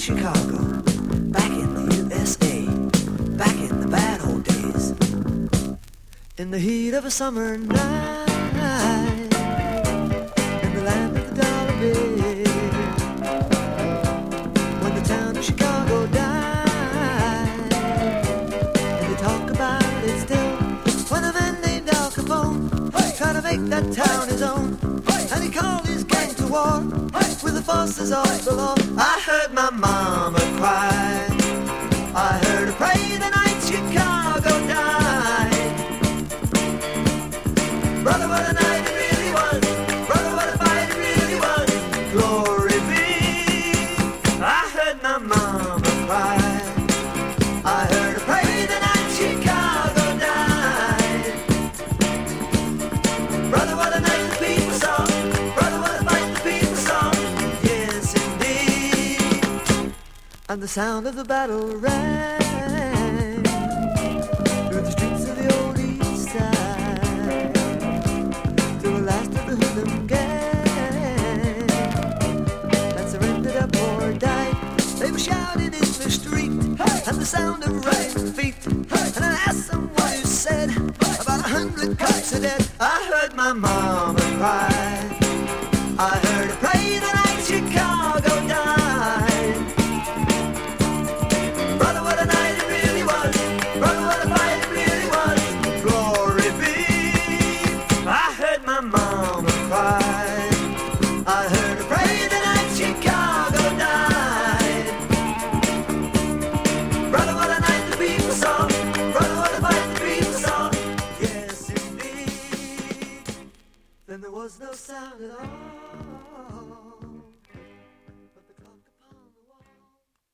Chicago, back in the USA, back in the bad old days. In the heat of a summer night, in the land of the dollar bill, when the town of Chicago died, and they talk about it still. When a man named Al Capone tried to make that town his own, and he called his gang to war with the forces of the law. I heard my mama cry, I heard her pray the night Chicago died. Brother, what a night it really was. Brother, what a fight it really was. Glory be. I heard my mama cry, I heard her pray the night Chicago died. Brother, what a night the people saw. Brother, what a fight the people saw. Yes, indeed. And the sound of the battle rang through the streets of the old East Side, till the last of the hoodlum gang that surrendered up or died. They were shouting in the street, and the sound of running feet. And I asked someone who said about 100 cops are dead. I heard my mama cry, I heard her pray the night Chicago died. Brother, what a night it really was. Brother, what a fight it really was. Glory be. I heard my mama cry, I heard her pray the night Chicago died. Brother, what a night the people saw. Brother, what a fight the people saw. Yes, indeed. Then there was no sound at all.